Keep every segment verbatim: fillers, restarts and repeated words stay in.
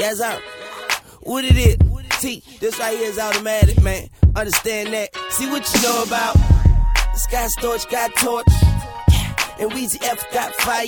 Yes, sir. What it is? T, this right here is automatic, man. Understand that. See what you know about. The Sky Storch got torch. Yeah. And Weezy F got fire.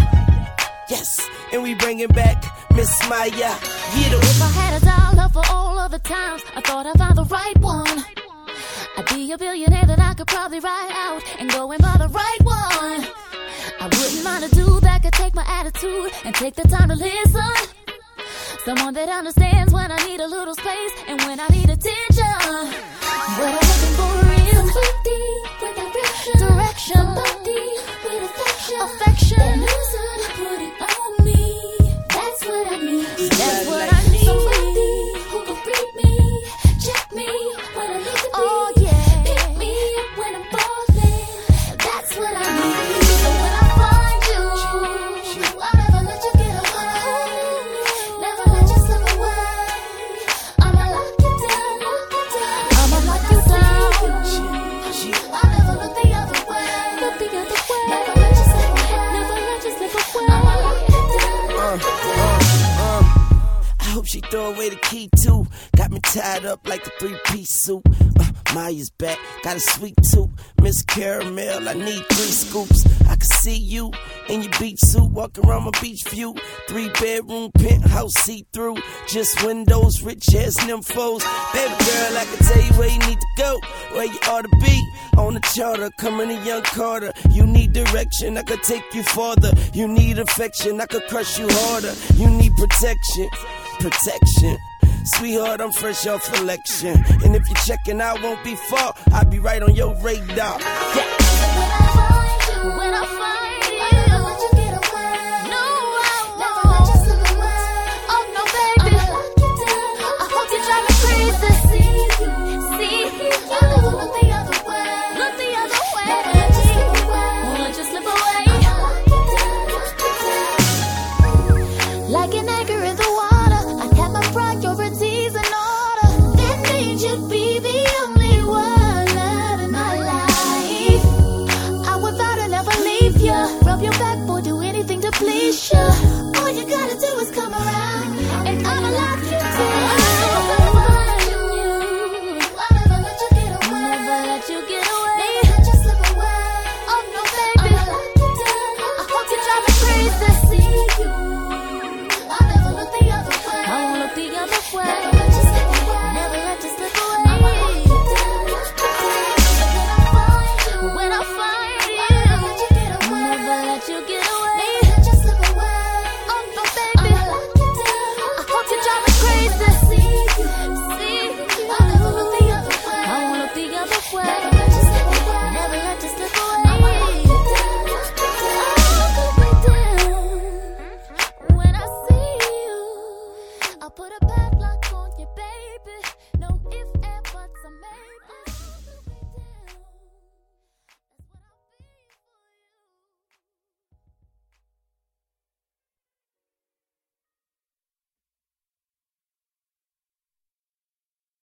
Yes. And we bringing back Miss Maya. Get her. If I had a dollar for all of the times I thought I found the right one, I'd be a billionaire that I could probably ride out and go and buy the right one. I wouldn't mind a dude that could take my attitude and take the time to listen. Someone that understands when I need a little space and when I need attention. What I'm looking for is somebody with direction, direction. Somebody with affection, affection. That knows how to put it on me. That's what I need. That's what I need. Somebody who can read me, check me when I need to be. Oh yeah, pick me up when I'm falling. That's what I need. So when I find you, I'll never let you get away. Never let you slip away. I'ma lock you down, I'ma lock you down. I'll never look the other way. Look the other way. Never let you slip away. Never let you slip away. I'ma lock you down. Uh, uh, uh. I hope she throw away the key too. Got me tied up like a three-piece suit. Uh, Maya's back, got a sweet tooth. Miss Caramel, I need three scoops. I can see you in your beach suit, walking around my beach view. Three bedroom penthouse, see through. Just windows, rich as nymphos. Baby girl, I can tell you where you need to go, where you ought to be. On the charter, coming to young Carter. You need direction, I could take you farther. You need affection, I could crush you harder. You need protection, protection. Sweetheart, I'm fresh off election. And if you're checking, I won't be far. I'll be right on your radar. Yeah. When I find you, when I find you, I'll never let you get away. No, I won't. Never let you slip away. Oh no, baby. I'ma lock you down. I hope you drive me crazy. See you, see you. I'll never look the other way. Look the other way. Never let you slip away. Won't let you slip away. I'ma lock you down. Like an anchor in the water, I have my priorities in order. That means you'd be the only one out in my life. I would vow to never leave ya. Rub your back, boy, do anything to please ya. All you gotta do is come around, and I'ma lock you down. I'll never let you get away. Never let you get away. Never let you slip away. Oh no, baby. I'ma lock you down. I hope you drive me crazy. See you. I'll never look the other way. I won't look the other way. Never let you slip away. Never let you slip away. I'ma lock you down. When I find you, I'll never let you get away. Never let you get away. Never let you slip away. Oh no, baby. I'ma lock you down. I hope you drive me crazy. See you, see you. I'll never look the other way. I won't look the other way. Never let you slip away. Never let you slip away. I'ma lock you down. I'll put it down. When I see you, I'll put it back.